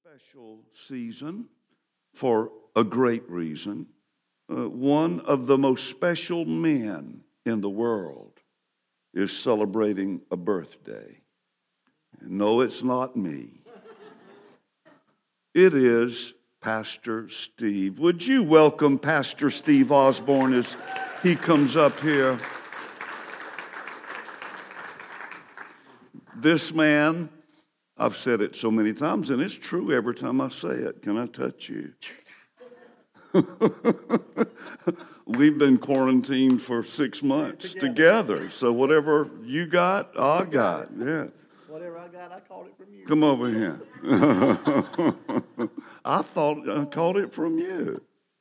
special season for a great reason. One of the most special men in the world is celebrating a birthday. No, it's not me. It is Pastor Steve. Would you welcome Pastor Steve Osborne as he comes up here? This man, I've said it so many times, and it's true every time I say it. Can I touch you? We've been quarantined for 6 months together. So whatever you got, I got. Yeah. Whatever I got, I caught it from you. Come over here. I thought I caught it from you.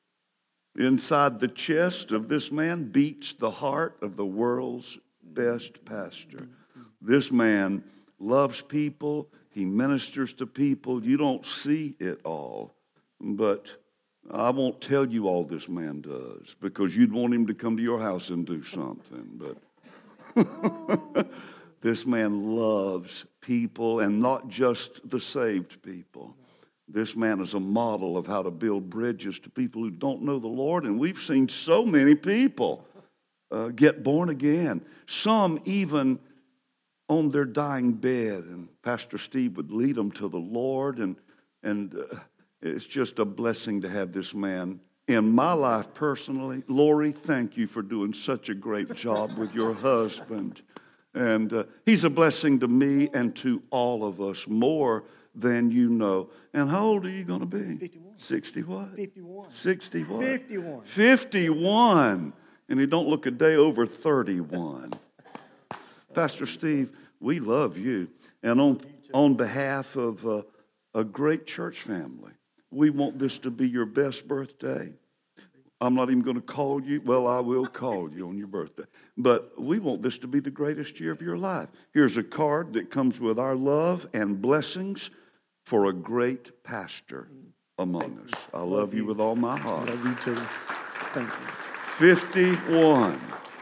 Inside the chest of this man beats the heart of the world's best pastor. This man loves people. He ministers to people. You don't see it all. But I won't tell you all this man does because you'd want him to come to your house and do something. But this man loves people, and not just the saved people. This man is a model of how to build bridges to people who don't know the Lord, and we've seen so many people get born again. Some even on their dying bed, and Pastor Steve would lead them to the Lord, and it's just a blessing to have this man in my life personally. Lori, thank you for doing such a great job with your husband. And he's a blessing to me and to all of us, more than you know. And how old are you going to be? 51. 60 what? 51. 60 what? 51. 51. And he don't look a day over 31. Pastor Steve, we love you. And on behalf of a great church family, we want this to be your best birthday. I'm not even going to call you. Well, I will call you on your birthday. But we want this to be the greatest year of your life. Here's a card that comes with our love and blessings for a great pastor among us. I love you with all my heart. Love you too. Thank you. 51.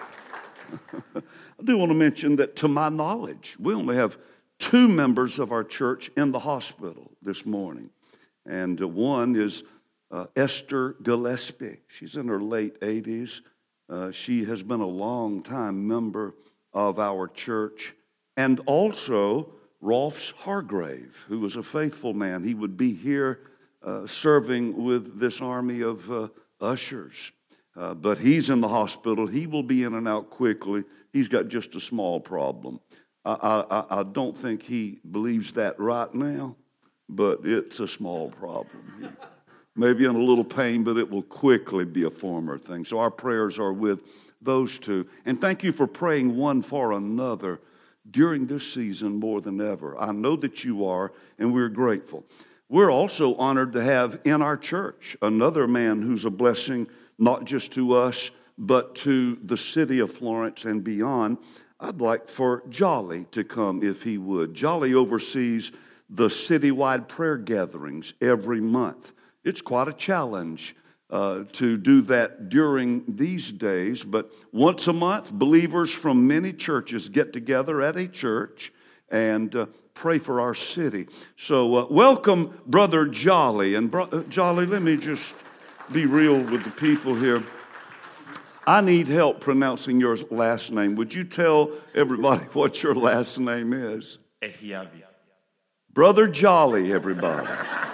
I do want to mention that to my knowledge, we only have 2 members of our church in the hospital this morning. And one is Esther Gillespie. She's in her late 80s. She has been a long-time member of our church. And also Rolfs Hargrave, who was a faithful man. He would be here serving with this army of ushers. But he's in the hospital. He will be in and out quickly. He's got just a small problem. I don't think he believes that right now, but it's a small problem. Maybe in a little pain, but it will quickly be a former thing. So our prayers are with those 2. And thank you for praying one for another during this season more than ever. I know that you are, and we're grateful. We're also honored to have in our church another man who's a blessing, not just to us, but to the city of Florence and beyond. I'd like for Jolly to come if he would. Jolly oversees the citywide prayer gatherings every month. It's quite a challenge to do that during these days, but once a month, believers from many churches get together at a church and pray for our city. So welcome, Brother Jolly. And Jolly, let me just be real with the people here. I need help pronouncing your last name. Would you tell everybody what your last name is? Ehiavi. Brother Jolly, everybody.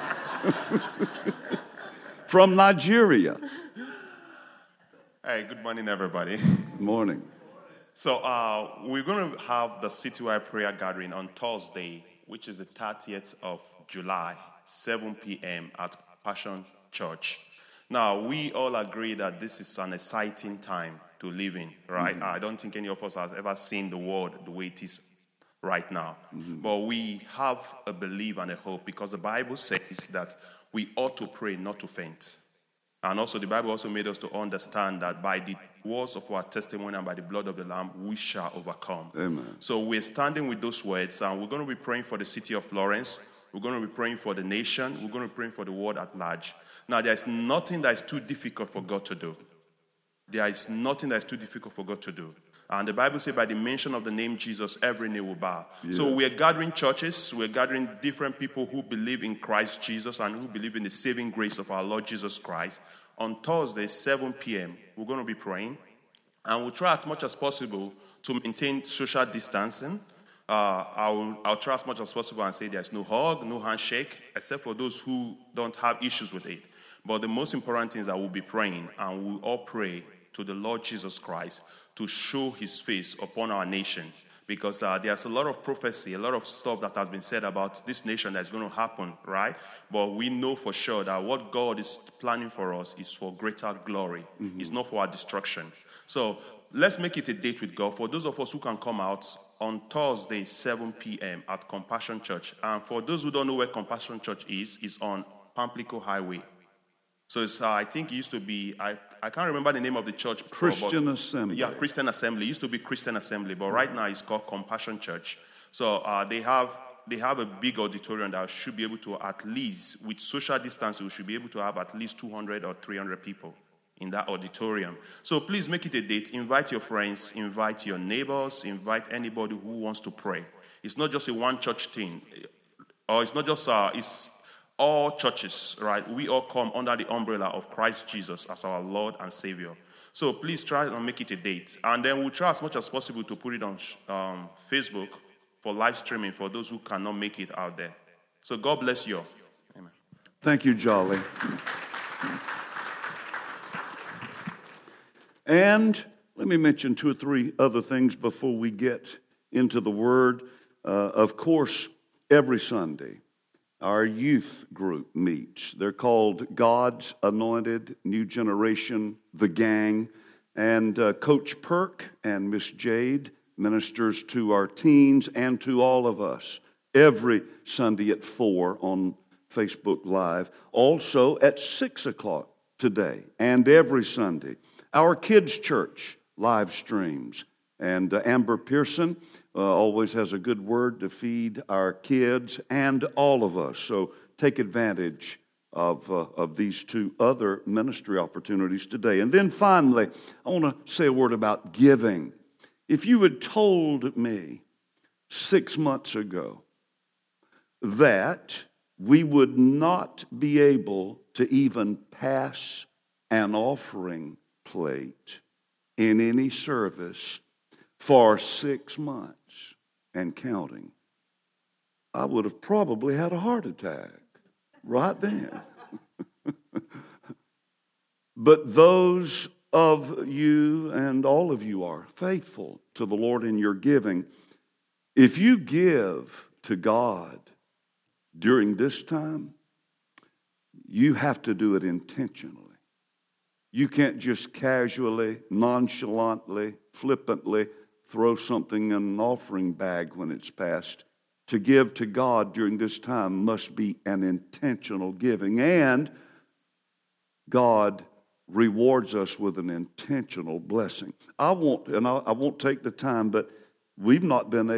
From Nigeria. Hey, good morning, everybody. Good morning. So we're going to have the citywide prayer gathering on Thursday, which is the 30th of July, 7 p.m. at Passion Church. Now, we all agree that this is an exciting time to live in, right? Mm-hmm. I don't think any of us has ever seen the world the way it is right now. Mm-hmm. But we have a belief and a hope because the Bible says that we ought to pray, not to faint. And also the Bible also made us to understand that by the words of our testimony and by the blood of the Lamb, we shall overcome. Amen. So we're standing with those words, and we're going to be praying for the city of Florence. We're going to be praying for the nation. We're going to be praying for the world at large. Now, there is nothing that is too difficult for God to do. There is nothing that is too difficult for God to do. And the Bible says by the mention of the name Jesus, every knee will bow. Yeah. So we're gathering churches, we're gathering different people who believe in Christ Jesus and who believe in the saving grace of our Lord Jesus Christ. On Thursday, 7 p.m., we're going to be praying. And we'll try as much as possible to maintain social distancing. I'll try as much as possible and say there's no hug, no handshake, except for those who don't have issues with it. But the most important thing is that we'll be praying, and we'll all pray to the Lord Jesus Christ to show his face upon our nation. Because there's a lot of prophecy, a lot of stuff that has been said about this nation that's going to happen, right? But we know for sure that what God is planning for us is for greater glory. Mm-hmm. It's not for our destruction. So let's make it a date with God. For those of us who can come out on Thursday, 7 p.m. at Compassion Church. And for those who don't know where Compassion Church is, it's on Pamplico Highway. So it's, I think it used to be, I can't remember the name of the church before. Christian Assembly. Yeah, Christian Assembly. It used to be Christian Assembly, but right now it's called Compassion Church. So they have a big auditorium that should be able to at least, with social distancing, we should be able to have at least 200 or 300 people in that auditorium. So please make it a date. Invite your friends, invite your neighbors, invite anybody who wants to pray. It's not just a one church thing, or it's not just it's all churches, right? We all come under the umbrella of Christ Jesus as our Lord and Savior. So please try and make it a date. And then we'll try as much as possible to put it on Facebook for live streaming for those who cannot make it out there. So God bless you all. Amen. Thank you, Jolly. And let me mention 2 or 3 other things before we get into the Word. Of course, every Sunday, our youth group meets. They're called God's Anointed New Generation, the Gang. And Coach Perk and Miss Jade ministers to our teens and to all of us every Sunday at 4 on Facebook Live. Also at 6 o'clock today and every Sunday. Our kids' church live streams. And Amber Pearson always has a good word to feed our kids and all of us. So take advantage of these 2 other ministry opportunities today. And then finally, I want to say a word about giving. If you had told me 6 months ago that we would not be able to even pass an offering plate in any service for 6 months and counting, I would have probably had a heart attack right then. But those of you, and all of you are faithful to the Lord in your giving. If you give to God during this time, you have to do it intentionally. You can't just casually, nonchalantly, flippantly throw something in an offering bag when it's passed. To give to God during this time must be an intentional giving. And God rewards us with an intentional blessing. I won't take the time, but we've not been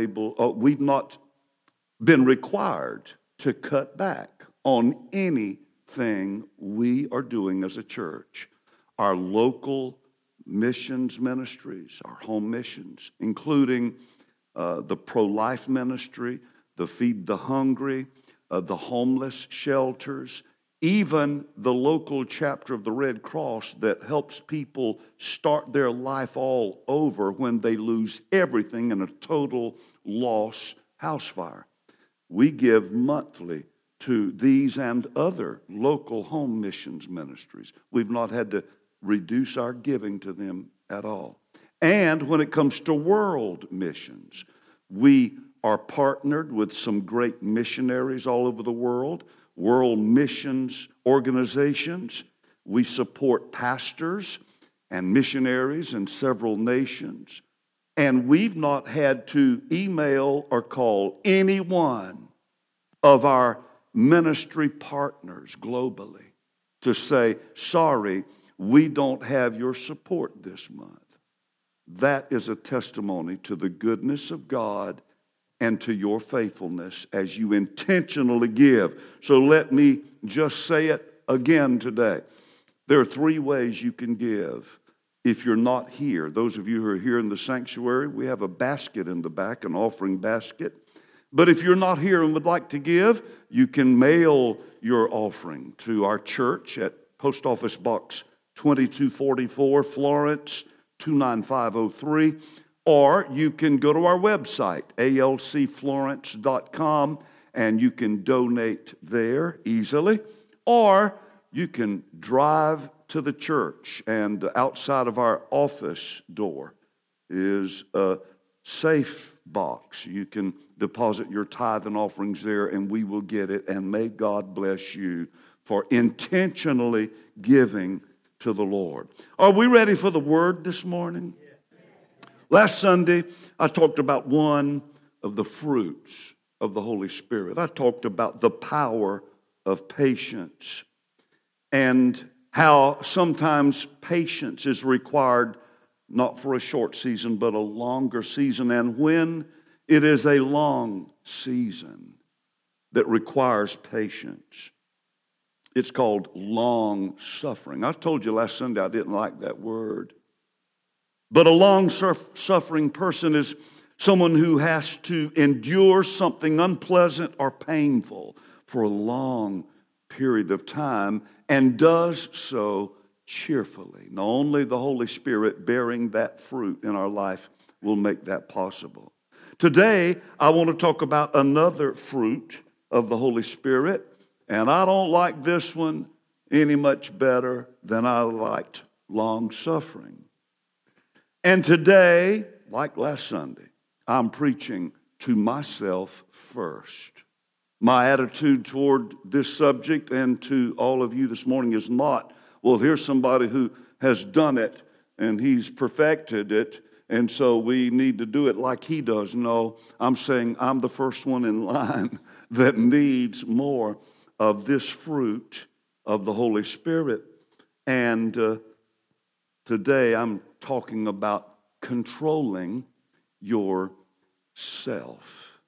required to cut back on anything we are doing as a church. Our local missions ministries, our home missions, including the pro-life ministry, the Feed the Hungry, the homeless shelters, even the local chapter of the Red Cross that helps people start their life all over when they lose everything in a total loss house fire. We give monthly to these and other local home missions ministries. We've not had to reduce our giving to them at all. And when it comes to world missions, we are partnered with some great missionaries all over the world, world missions organizations. We support pastors and missionaries in several nations. And we've not had to email or call any one of our ministry partners globally to say, sorry, we don't have your support this month. That is a testimony to the goodness of God and to your faithfulness as you intentionally give. So let me just say it again today. There are 3 ways you can give. if you're not here. Those of you who are here in the sanctuary, we have a basket in the back, an offering basket. But if you're not here and would like to give, you can mail your offering to our church at Post Office Box 2244, Florence 29503. Or you can go to our website, alcflorence.com, and you can donate there easily. Or you can drive to the church, and outside of our office door is a safe box. You can deposit your tithe and offerings there, and we will get it. And may God bless you for intentionally giving to the Lord. Are we ready for the word this morning? Last Sunday, I talked about one of the fruits of the Holy Spirit. I talked about the power of patience and how sometimes patience is required not for a short season, but a longer season. And when it is a long season that requires patience, it's called long suffering. I told you last Sunday I didn't like that word. But a long-suffering person is someone who has to endure something unpleasant or painful for a long period of time and does so cheerfully. Now, only the Holy Spirit bearing that fruit in our life will make that possible. Today, I want to talk about another fruit of the Holy Spirit, and I don't like this one any much better than I liked long-suffering. And today, like last Sunday, I'm preaching to myself first. My attitude toward this subject and to all of you this morning is not, well, here's somebody who has done it and he's perfected it, and so we need to do it like he does. No, I'm saying I'm the first one in line that needs more of this fruit of the Holy Spirit. And today I'm talking about controlling yourself.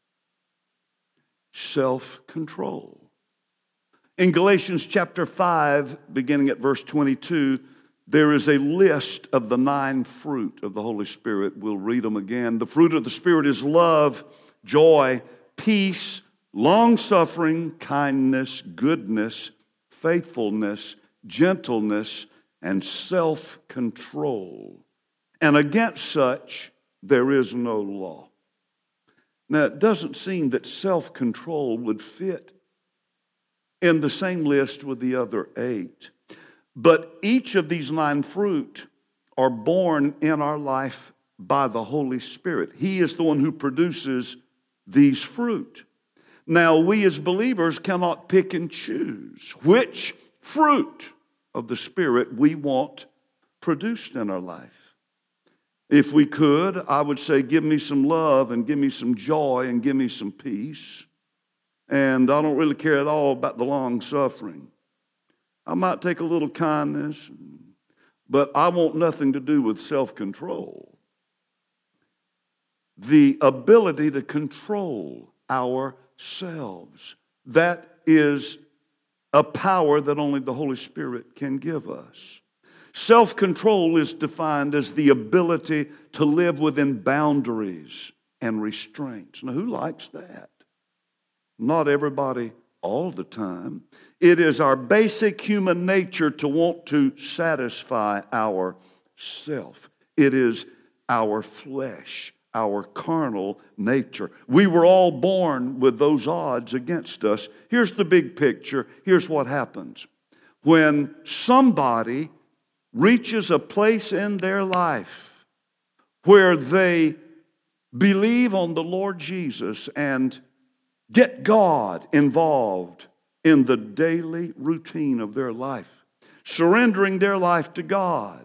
Self-control. In Galatians chapter 5, beginning at verse 22, there is a list of the 9 fruit of the Holy Spirit. We'll read them again. The fruit of the Spirit is love, joy, peace, long-suffering, kindness, goodness, faithfulness, gentleness, and self-control. And against such there is no law. Now, it doesn't seem that self-control would fit in the same list with the other 8. But each of these 9 fruit are born in our life by the Holy Spirit. He is the one who produces these fruit. Now, we as believers cannot pick and choose which fruit of the Spirit we want produced in our life. If we could, I would say, give me some love and give me some joy and give me some peace. And I don't really care at all about the long suffering. I might take a little kindness, but I want nothing to do with self-control. The ability to control ourselves. That is a power that only the Holy Spirit can give us. Self-control is defined as the ability to live within boundaries and restraints. Now, who likes that? Not everybody all the time. It is our basic human nature to want to satisfy ourself. It is our flesh, our carnal nature. We were all born with those odds against us. Here's the big picture. Here's what happens. When somebody reaches a place in their life where they believe on the Lord Jesus and get God involved in the daily routine of their life, surrendering their life to God,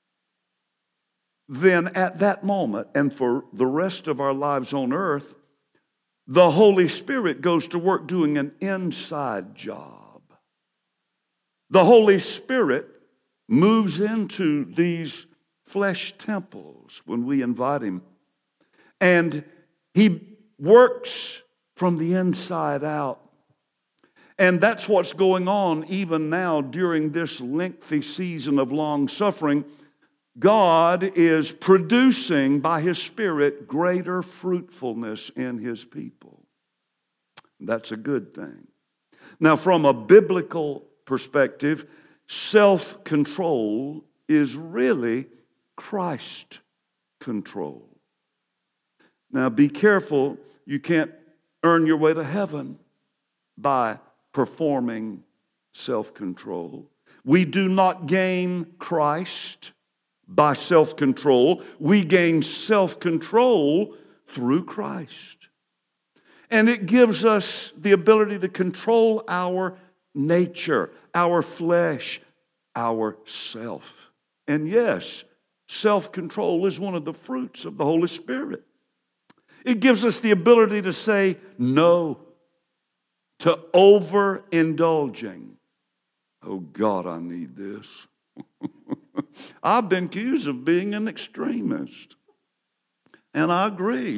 then at that moment and for the rest of our lives on earth, the Holy Spirit goes to work doing an inside job. The Holy Spirit moves into these flesh temples when we invite Him. And He works from the inside out. And that's what's going on even now during this lengthy season of long suffering. God is producing by His Spirit greater fruitfulness in His people. That's a good thing. Now, from a biblical perspective, self-control is really Christ control. Now, be careful. You can't earn your way to heaven by performing self-control. We do not gain Christ by self-control. We gain self-control through Christ. And it gives us the ability to control our nature, our flesh, our self. And yes, self-control is one of the fruits of the Holy Spirit. It gives us the ability to say no to overindulging. Oh God, I need this. I've been accused of being an extremist. And I agree.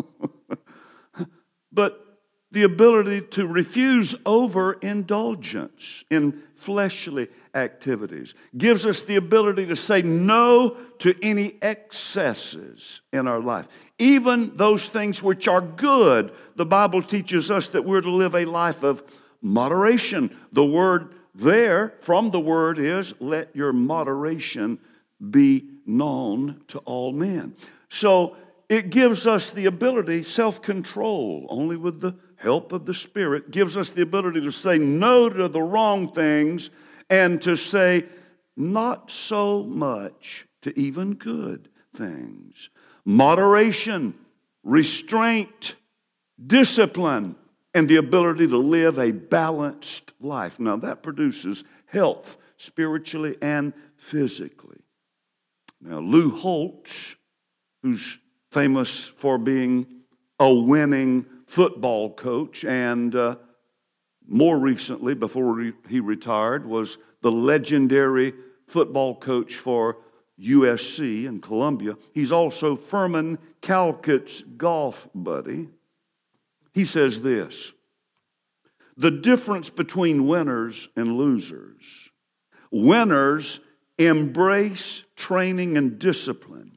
But the ability to refuse overindulgence in fleshly activities gives us the ability to say no to any excesses in our life. Even those things which are good, the Bible teaches us that we're to live a life of moderation. The word there from the word is, let your moderation be known to all men. So it gives us the ability, self-control, only with the help of the Spirit, gives us the ability to say no to the wrong things and to say not so much to even good things. Moderation, restraint, discipline, and the ability to live a balanced life. Now that produces health, spiritually and physically. Now Lou Holtz, who's famous for being a winning football coach, and more recently, before he retired, was the legendary football coach for USC in Columbia. He's also Furman Calcutt's golf buddy. He says this: the difference between winners and losers. Winners embrace training and discipline.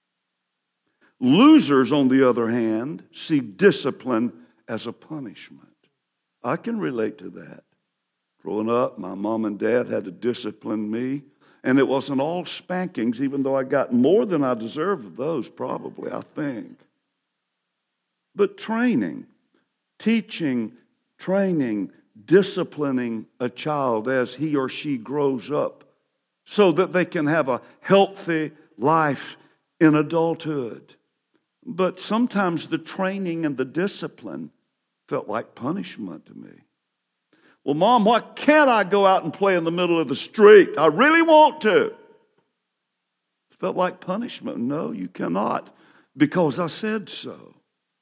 Losers, on the other hand, see discipline as a punishment. I can relate to that. Growing up, my mom and dad had to discipline me, and it wasn't all spankings, even though I got more than I deserved of those, probably, I think. But training, teaching, training, disciplining a child as he or she grows up so that they can have a healthy life in adulthood. But sometimes the training and the discipline felt like punishment to me. Well, Mom, why can't I go out and play in the middle of the street? I really want to. It felt like punishment. No, you cannot, because I said so.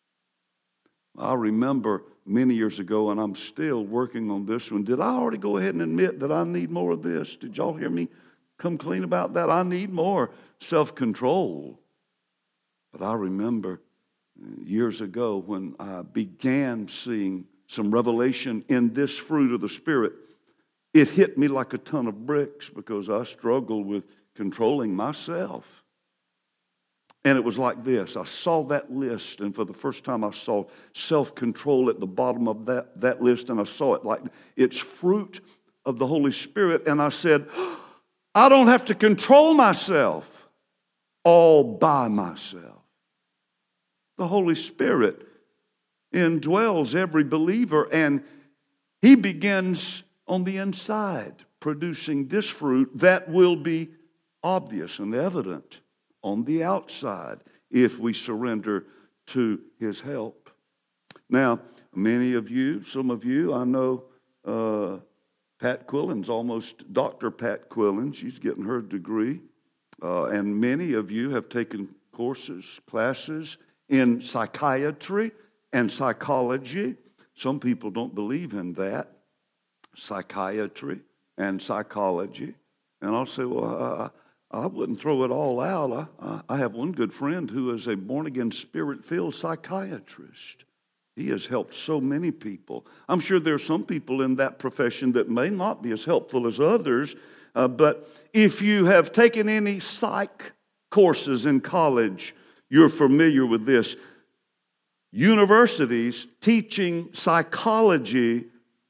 I remember many years ago, and I'm still working on this one. Did I already go ahead and admit that I need more of this? Did y'all hear me come clean about that? I need more self-control. But I remember years ago when I began seeing some revelation in this fruit of the Spirit, it hit me like a ton of bricks because I struggled with controlling myself. And it was like this. I saw that list, and for the first time I saw self-control at the bottom of that list, and I saw it like it's fruit of the Holy Spirit. And I said, I don't have to control myself all by myself. The Holy Spirit indwells every believer, and He begins on the inside, producing this fruit that will be obvious and evident on the outside if we surrender to His help. Now, many of you, some of you, I know Pat Quillen's almost Dr. Pat Quillen. She's getting her degree. And many of you have taken courses, classes in psychiatry and psychology. Some people don't believe in that, psychiatry and psychology. And I'll say, well, I wouldn't throw it all out. I have one good friend who is a born-again, spirit-filled psychiatrist. He has helped so many people. I'm sure there are some people in that profession that may not be as helpful as others, but if you have taken any psych courses in college, you're familiar with this. Universities teaching psychology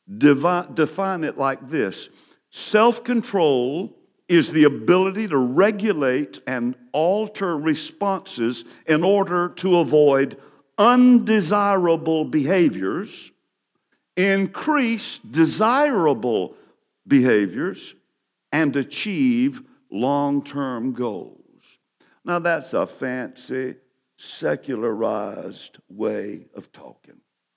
define it like this. Self-control is the ability to regulate and alter responses in order to avoid undesirable behaviors, increase desirable behaviors, and achieve long-term goals. Now that's a fancy, secularized way of talking.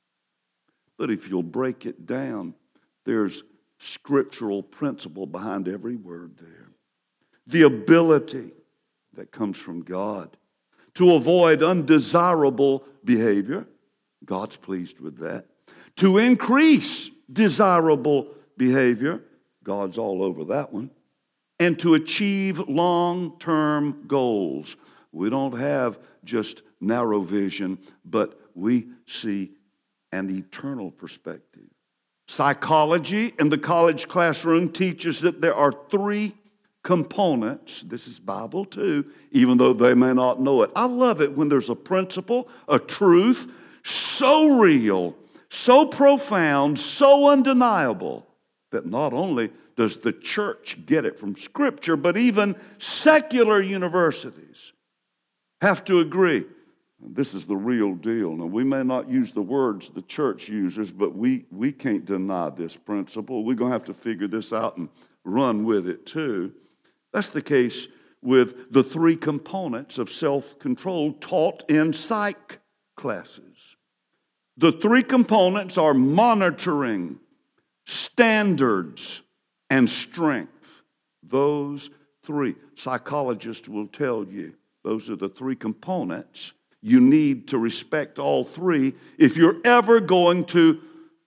But if you'll break it down, there's scriptural principle behind every word there. The ability that comes from God to avoid undesirable behavior, God's pleased with that. To increase desirable behavior, God's all over that one. And to achieve long-term goals. We don't have just narrow vision, but we see an eternal perspective. Psychology in the college classroom teaches that there are three components. This is Bible too, even though they may not know it. I love it when there's a principle, a truth, so real, so profound, so undeniable, that not only does the church get it from Scripture, but even secular universities have to agree. This is the real deal. Now, we may not use the words the church uses, but we can't deny this principle. We're going to have to figure this out and run with it too. That's the case with the three components of self-control taught in psych classes. The three components are monitoring, standards, and strength. Those three. Psychologists will tell you those are the three components. You need to respect all three if you're ever going to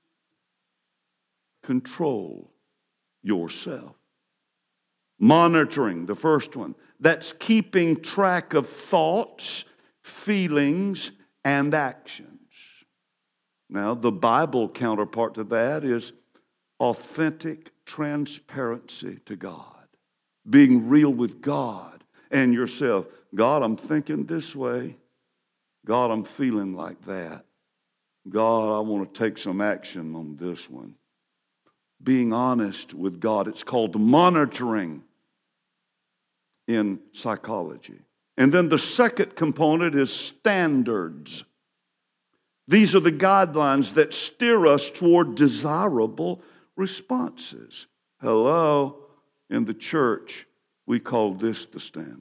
control yourself. Monitoring, the first one. That's keeping track of thoughts, feelings, and actions. Now, the Bible counterpart to that is authentic transparency to God. Being real with God and yourself. God, I'm thinking this way. God, I'm feeling like that. God, I want to take some action on this one. Being honest with God. It's called monitoring in psychology. And then the second component is standards. These are the guidelines that steer us toward desirable responses. Hello, in the church, we call this the standard.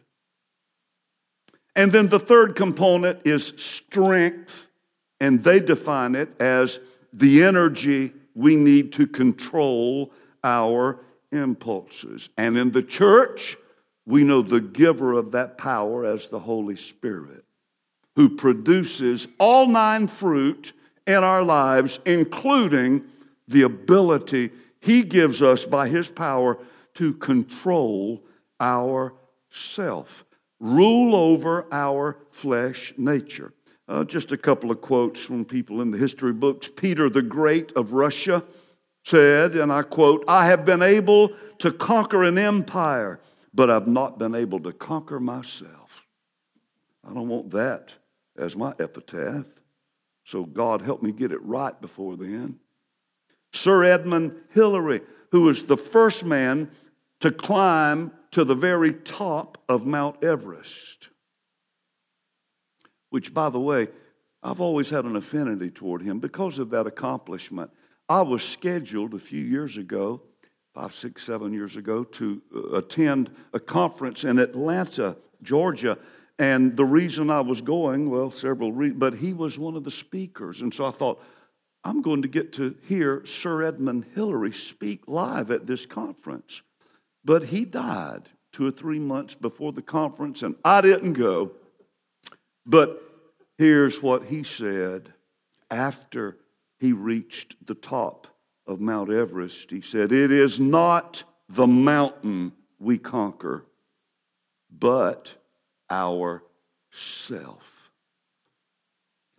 And then the third component is strength, and they define it as the energy we need to control our impulses. And in the church, we know the giver of that power as the Holy Spirit, who produces all 9 fruit in our lives, including the ability He gives us by His power to control ourself. Rule over our flesh nature. Just a couple of quotes from people in the history books. Peter the Great of Russia said, and I quote, "I have been able to conquer an empire, but I've not been able to conquer myself." I don't want that as my epitaph. So God help me get it right before then. Sir Edmund Hillary, who was the first man to climb to the very top of Mount Everest, which, by the way, I've always had an affinity toward him because of that accomplishment. I was scheduled a few years ago, 5, 6, 7 years ago, to attend a conference in Atlanta, Georgia. And the reason I was going, well, several reasons, but he was one of the speakers. And so I thought, I'm going to get to hear Sir Edmund Hillary speak live at this conference. But he died 2 or 3 months before the conference, and I didn't go. But here's what he said after he reached the top of Mount Everest. He said, "It is not the mountain we conquer, but ourself."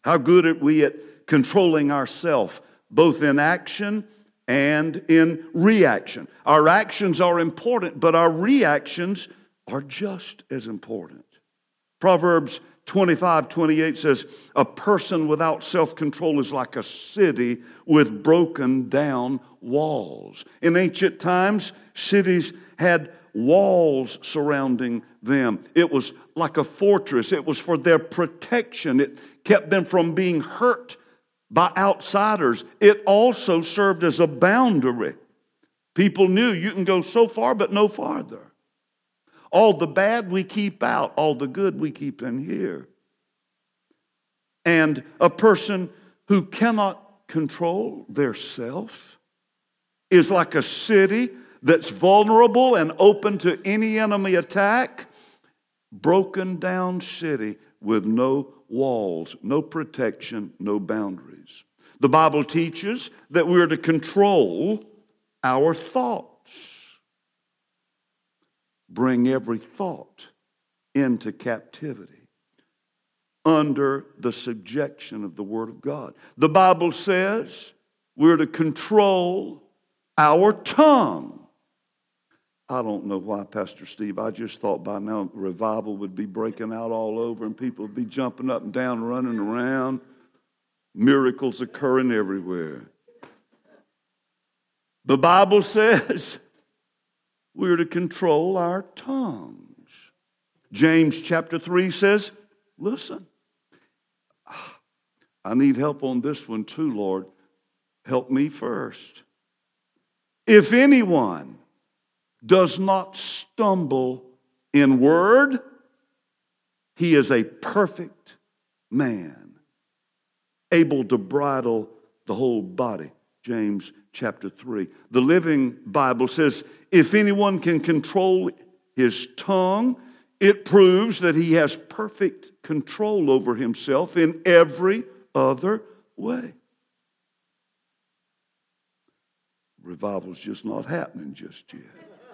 How good are we at controlling ourselves, both in action and in reaction? Our actions are important, but our reactions are just as important. Proverbs 25:28 says, a person without self-control is like a city with broken down walls. In ancient times, cities had walls surrounding them. It was like a fortress. It was for their protection. It kept them from being hurt by outsiders. It also served as a boundary. People knew you can go so far but no farther. All the bad we keep out, all the good we keep in here. And a person who cannot control their self is like a city that's vulnerable and open to any enemy attack. Broken down city with no walls, no protection, no boundaries. The Bible teaches that we're to control our thoughts. Bring every thought into captivity under the subjection of the Word of God. The Bible says we're to control our tongue. I don't know why, Pastor Steve. I just thought by now revival would be breaking out all over and people would be jumping up and down, running around. Miracles occurring everywhere. The Bible says we're to control our tongues. James chapter 3 says, listen, I need help on this one too, Lord. Help me first. If anyone does not stumble in word, he is a perfect man, able to bridle the whole body. James chapter 3. The Living Bible says, if anyone can control his tongue, it proves that he has perfect control over himself in every other way. Revival's just not happening just yet.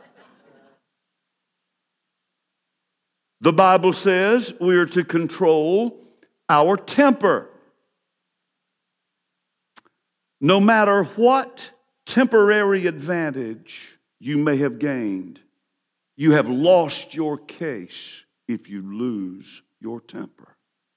The Bible says we are to control our temper. No matter what temporary advantage you may have gained, you have lost your case if you lose your temper.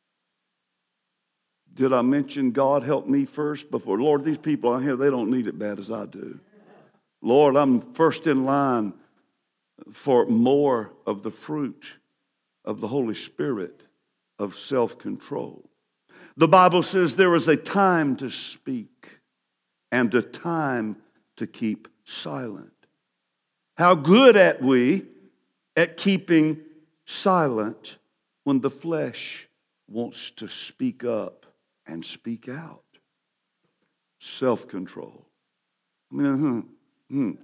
Did I mention God help me first before? Lord, these people out here, they don't need it bad as I do. Lord, I'm first in line for more of the fruit of the Holy Spirit of self-control. The Bible says there is a time to speak and a time to keep silent. How good are we at keeping silent when the flesh wants to speak up and speak out? Self-control. I mean,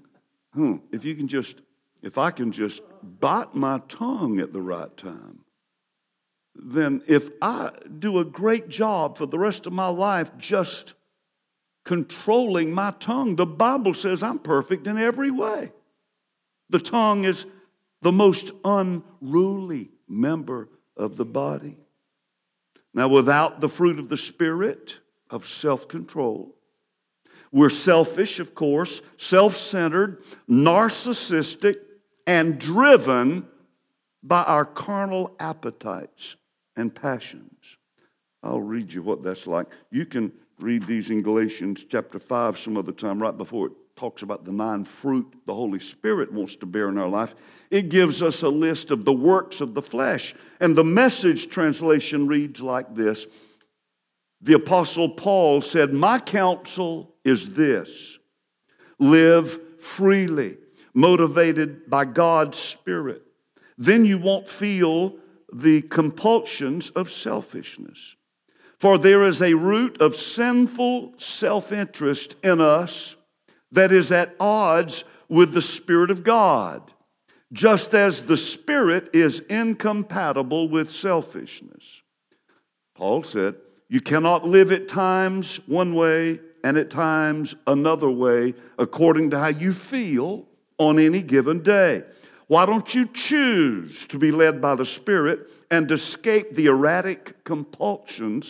if I can just bite my tongue at the right time, then if I do a great job for the rest of my life just controlling my tongue, the Bible says I'm perfect in every way. The tongue is the most unruly member of the body. Now, without the fruit of the Spirit of self-control, we're selfish, of course, self-centered, narcissistic, and driven by our carnal appetites and passions. I'll read you what that's like. You can read these in Galatians chapter 5 some other time, right before it talks about the 9 fruit the Holy Spirit wants to bear in our life. It gives us a list of the works of the flesh. And the Message translation reads like this. The Apostle Paul said, my counsel is this: live freely, motivated by God's Spirit. Then you won't feel the compulsions of selfishness. For there is a root of sinful self-interest in us that is at odds with the Spirit of God, just as the Spirit is incompatible with selfishness. Paul said, you cannot live at times one way and at times another way according to how you feel on any given day. Why don't you choose to be led by the Spirit and escape the erratic compulsions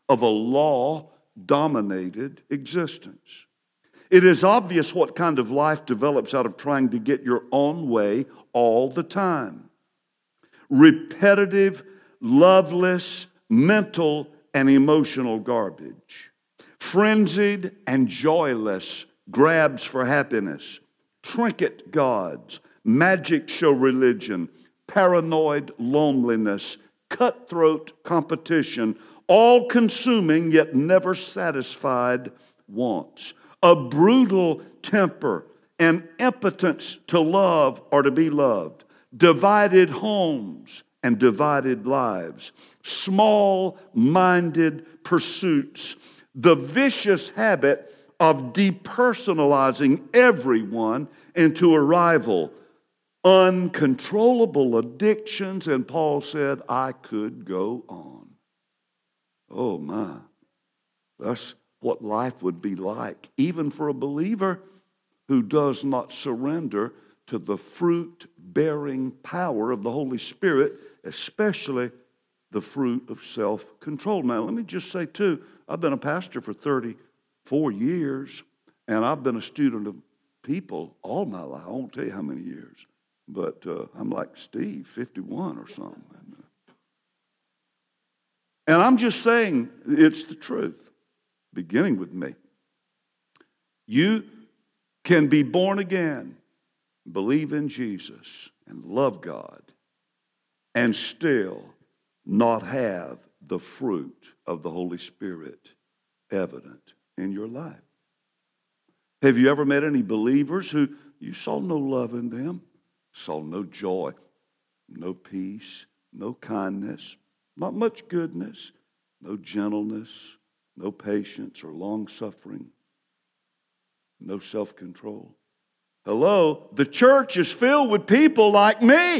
of a law-dominated existence. It is obvious what kind of life develops out of trying to get your own way all the time. Repetitive, loveless, mental, and emotional garbage. Frenzied and joyless grabs for happiness. Trinket gods, magic show religion, paranoid loneliness, cutthroat competition, all-consuming yet never satisfied wants. A brutal temper, an impotence to love or to be loved, divided homes and divided lives, small-minded pursuits, the vicious habit of depersonalizing everyone into a rival, uncontrollable addictions, and Paul said, I could go on. Oh my, that's what life would be like, even for a believer who does not surrender to the fruit-bearing power of the Holy Spirit, especially the fruit of self-control. Now, let me just say, too, I've been a pastor for 34 years, and I've been a student of people all my life. I won't tell you how many years, but I'm like Steve, 51 or something. And I'm just saying it's the truth, beginning with me. You can be born again, believe in Jesus, and love God, and still not have the fruit of the Holy Spirit evident in your life. Have you ever met any believers who you saw no love in them, saw no joy, no peace, no kindness, not much goodness, no gentleness, no patience or long-suffering, no self-control? Hello, the church is filled with people like me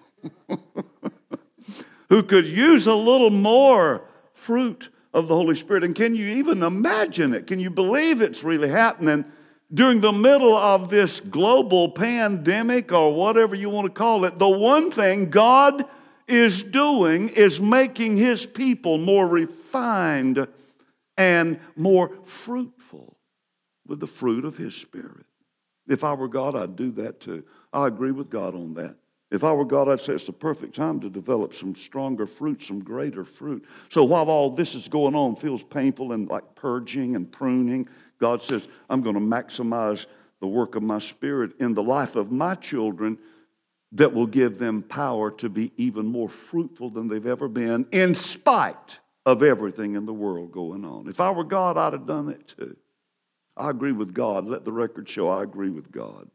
who could use a little more fruit of the Holy Spirit. And can you even imagine it? Can you believe it's really happening during the middle of this global pandemic or whatever you want to call it? The one thing God is doing is making His people more refined and more fruitful with the fruit of His Spirit. If I were God, I'd do that too. I agree with God on that. If I were God, I'd say it's the perfect time to develop some stronger fruit, some greater fruit. So while all this is going on, feels painful and like purging and pruning, God says, I'm going to maximize the work of my Spirit in the life of my children that will give them power to be even more fruitful than they've ever been, in spite of everything in the world going on. If I were God, I'd have done it too. I agree with God. Let the record show I agree with God.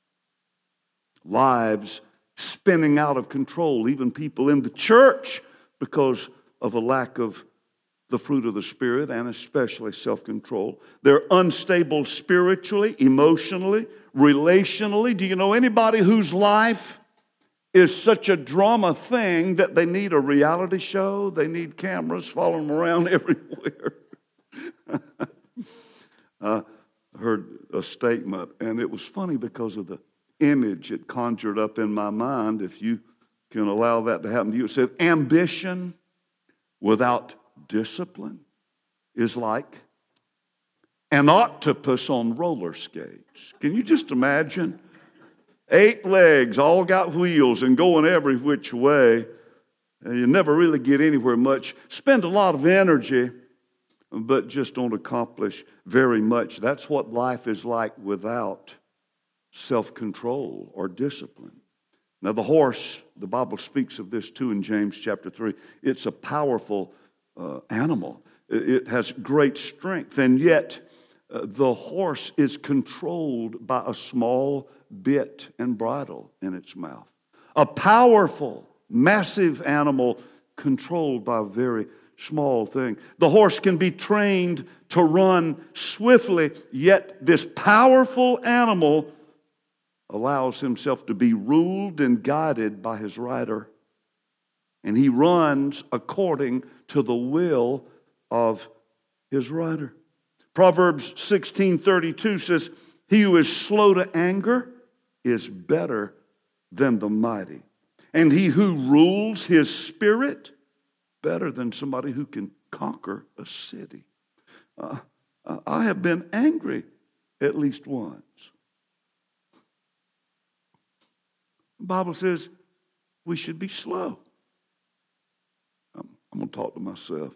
Lives spinning out of control, even people in the church, because of a lack of the fruit of the Spirit and especially self-control. They're unstable spiritually, emotionally, relationally. Do you know anybody whose life is such a drama thing that they need a reality show? They need cameras following them around everywhere. I heard a statement, and it was funny because of the image it conjured up in my mind. If you can allow that to happen to you, it said, ambition without discipline is like an octopus on roller skates. Can you just imagine? 8 legs, all got wheels and going every which way. And you never really get anywhere much. Spend a lot of energy, but just don't accomplish very much. That's what life is like without self-control or discipline. Now the horse, the Bible speaks of this too in James chapter 3. It's a powerful animal. It has great strength, and yet the horse is controlled by a small bit and bridle in its mouth. A powerful, massive animal controlled by a very small thing. The horse can be trained to run swiftly, yet this powerful animal allows himself to be ruled and guided by his rider. And he runs according to the will of his rider. Proverbs 16:32 says, he who is slow to anger is better than the mighty. And he who rules his spirit, better than somebody who can conquer a city. I have been angry at least once. The Bible says we should be slow. I'm going to talk to myself.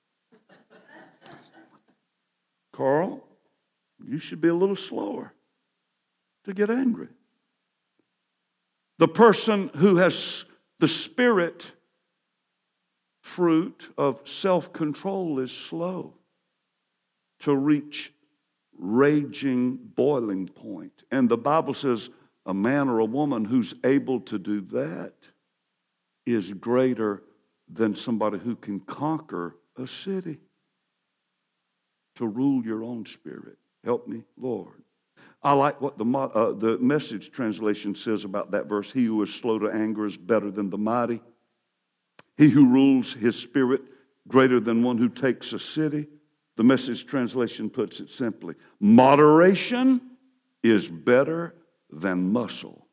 Carl, you should be a little slower to get angry. The person who has the spirit fruit of self-control is slow to reach raging boiling point. And the Bible says a man or a woman who's able to do that is greater than somebody who can conquer a city. To rule your own spirit. Help me, Lord. I like what the Message translation says about that verse. He who is slow to anger is better than the mighty. He who rules his spirit greater than one who takes a city. The Message translation puts it simply. Moderation is better than muscle.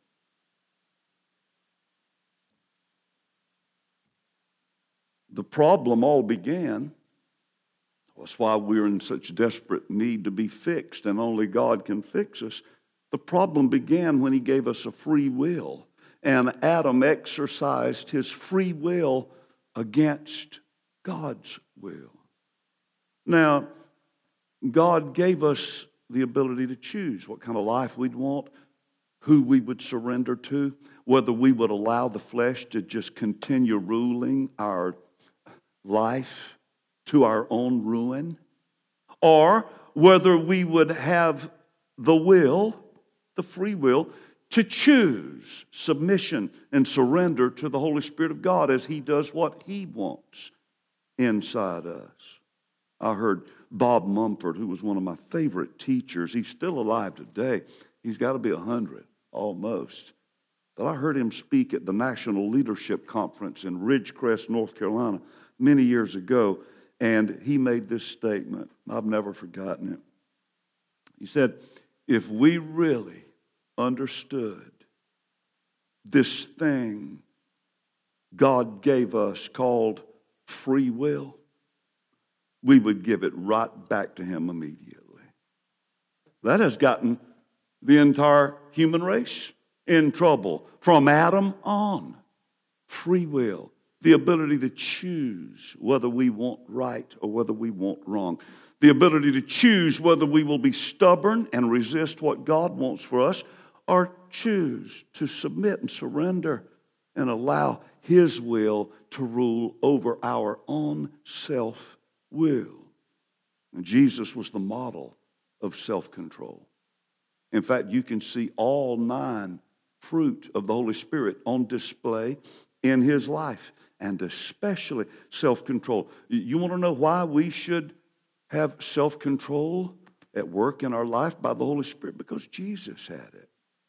The problem all began. That's why we're in such desperate need to be fixed, and only God can fix us. The problem began when He gave us a free will, and Adam exercised his free will against God's will. Now, God gave us the ability to choose what kind of life we'd want, who we would surrender to, whether we would allow the flesh to just continue ruling our life to our own ruin, or whether we would have the will, the free will, to choose submission and surrender to the Holy Spirit of God as He does what He wants inside us. I heard Bob Mumford, who was one of my favorite teachers. He's still alive today. He's got to be 100, almost. But I heard him speak at the National Leadership Conference in Ridgecrest, North Carolina, many years ago. And he made this statement. I've never forgotten it. He said, if we really understood this thing God gave us called free will, we would give it right back to Him immediately. That has gotten the entire human race in trouble from Adam on. Free will. The ability to choose whether we want right or whether we want wrong. The ability to choose whether we will be stubborn and resist what God wants for us, or choose to submit and surrender and allow His will to rule over our own self-will. And Jesus was the model of self-control. In fact, you can see all 9 fruit of the Holy Spirit on display in His life. And especially self-control. You want to know why we should have self-control at work in our life by the Holy Spirit? Because Jesus had it.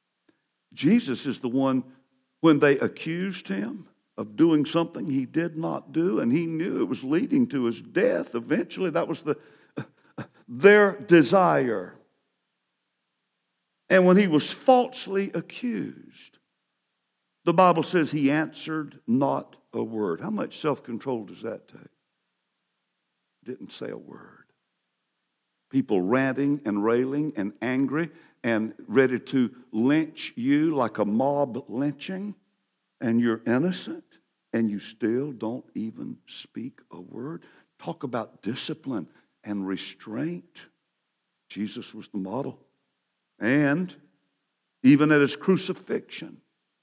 Jesus is the one, when they accused Him of doing something He did not do, and He knew it was leading to His death. Eventually, that was their desire. And when He was falsely accused, the Bible says He answered not a word. How much self-control does that take? Didn't say a word. People ranting and railing and angry and ready to lynch you like a mob lynching, and you're innocent and you still don't even speak a word. Talk about discipline and restraint. Jesus was the model. And even at His crucifixion,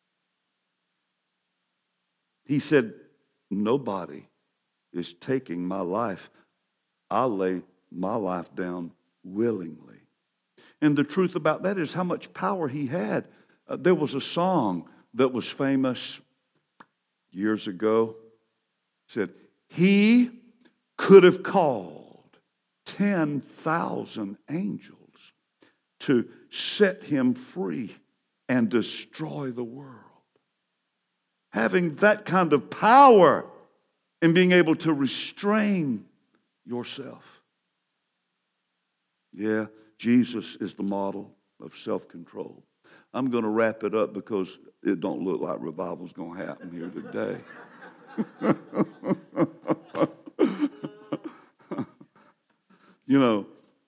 He said, nobody is taking my life. I'll lay my life down willingly. And the truth about that is how much power He had. There was a song that was famous years ago. It said, He could have called 10,000 angels to set Him free and destroy the world. Having that kind of power and being able to restrain yourself. Yeah, Jesus is the model of self-control. I'm going to wrap it up because it don't look like revival's going to happen here today. You know,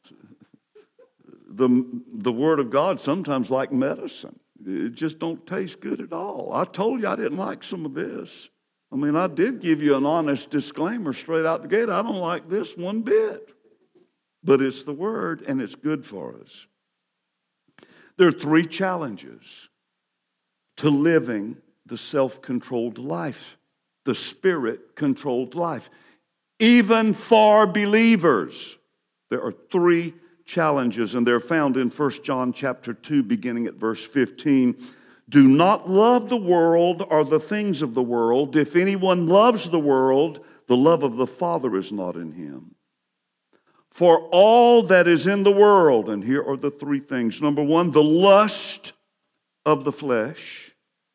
the Word of God sometimes like medicine. It just don't taste good at all. I told you I didn't like some of this. I mean, I did give you an honest disclaimer straight out the gate. I don't like this one bit. But it's the Word, and it's good for us. There are 3 challenges to living the self-controlled life, the Spirit-controlled life. Even for believers, there are 3 challenges, and they're found in 1 John chapter 2, beginning at verse 15. Do not love the world or the things of the world. If anyone loves the world, the love of the Father is not in him. For all that is in the world, and here are the 3 things. Number 1, the lust of the flesh.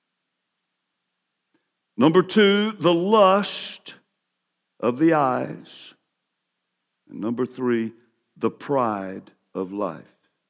Number 2, the lust of the eyes. And number 3, the pride of life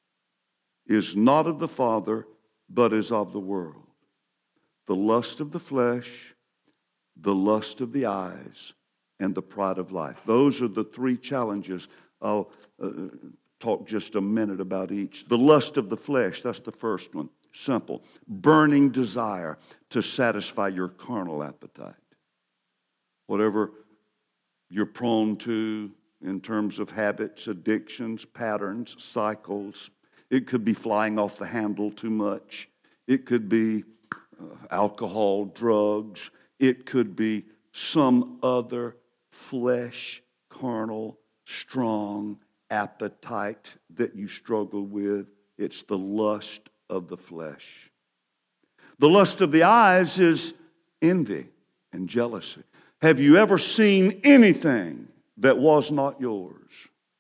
is not of the Father, but is of the world. The lust of the flesh, the lust of the eyes, and the pride of life. Those are the 3 challenges. I'll talk just a minute about each. The lust of the flesh, that's the first one. Simple. Burning desire to satisfy your carnal appetite. Whatever you're prone to in terms of habits, addictions, patterns, cycles. It could be flying off the handle too much. It could be alcohol, drugs. It could be some other flesh, carnal, strong appetite that you struggle with. It's the lust of the flesh. The lust of the eyes is envy and jealousy. Have you ever seen anything that was not yours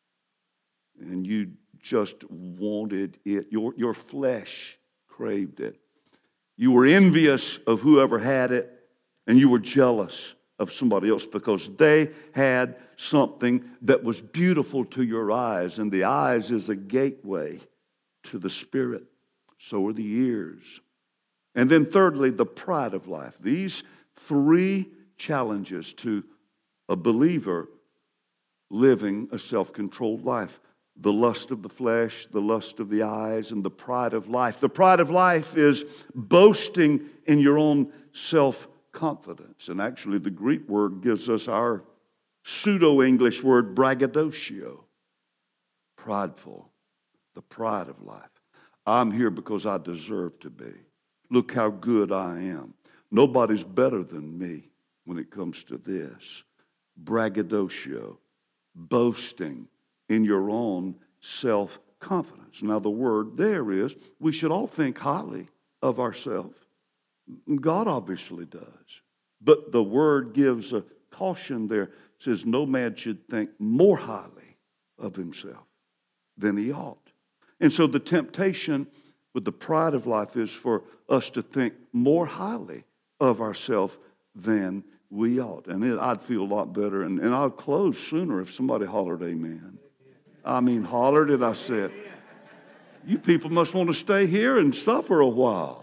and you just wanted it? Your flesh craved it. You were envious of whoever had it, and you were jealous of somebody else because they had something that was beautiful to your eyes, and the eyes is a gateway to the Spirit. So are the ears. And then thirdly, the pride of life. These 3 challenges to a believer living a self-controlled life. The lust of the flesh, the lust of the eyes, and the pride of life. The pride of life is boasting in your own self-confidence. And actually the Greek word gives us our pseudo-English word braggadocio. Prideful. The pride of life. I'm here because I deserve to be. Look how good I am. Nobody's better than me when it comes to this. Braggadocio. Boasting in your own self-confidence. Now the word there is, we should all think highly of ourselves. God obviously does. But the word gives a caution there. It says no man should think more highly of himself than he ought. And so the temptation with the pride of life is for us to think more highly of ourselves than we ought. And I'd feel a lot better. And I'll close sooner if somebody hollered amen. I mean, hollered it, I said. You people must want to stay here and suffer a while.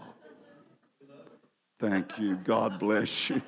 Thank you. God bless you.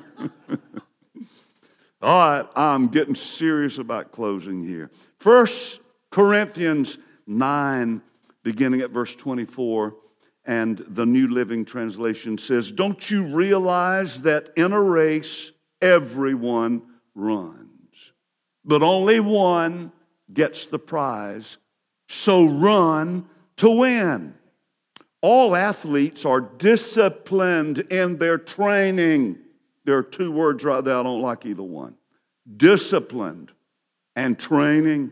All right, I'm getting serious about closing here. 1 Corinthians 9, beginning at verse 24, and the New Living Translation says, don't you realize that in a race everyone runs, but only one gets the prize, so run to win. All athletes are disciplined in their training. There are 2 words right there, I don't like either one. Disciplined and training.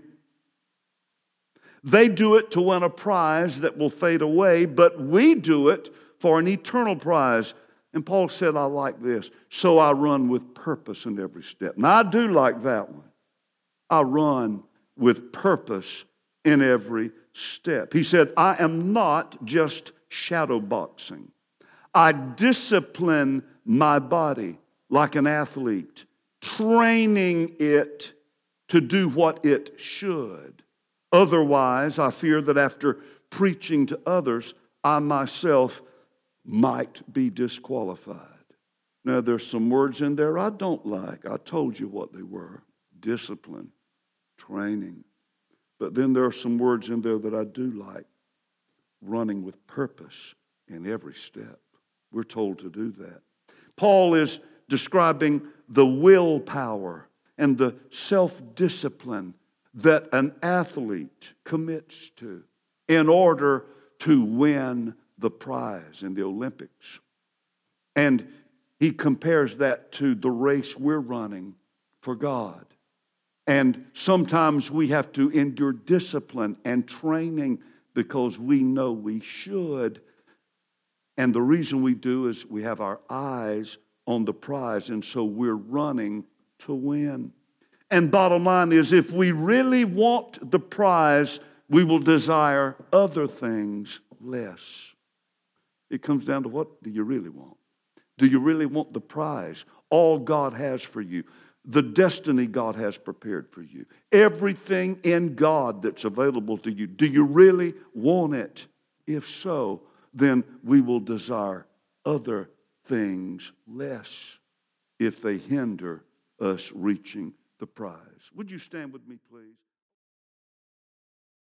They do it to win a prize that will fade away, but we do it for an eternal prize. And Paul said, I like this. So I run with purpose in every step. Now, I do like that one. I run with purpose in every step. He said, I am not just shadow boxing. I discipline my body like an athlete, training it to do what it should. Otherwise, I fear that after preaching to others, I myself might be disqualified. Now, there's some words in there I don't like. I told you what they were. Discipline, training. But then there are some words in there that I do like. Running with purpose in every step. We're told to do that. Paul is describing the willpower and the self-discipline that an athlete commits to in order to win the prize in the Olympics. And he compares that to the race we're running for God. And sometimes we have to endure discipline and training because we know we should. And the reason we do is we have our eyes on the prize, and so we're running to win. And bottom line is, if we really want the prize, we will desire other things less. It comes down to, what do you really want? Do you really want the prize? All God has for you. The destiny God has prepared for you. Everything in God that's available to you. Do you really want it? If so, then we will desire other things less if they hinder us reaching the prize. Would you stand with me, please?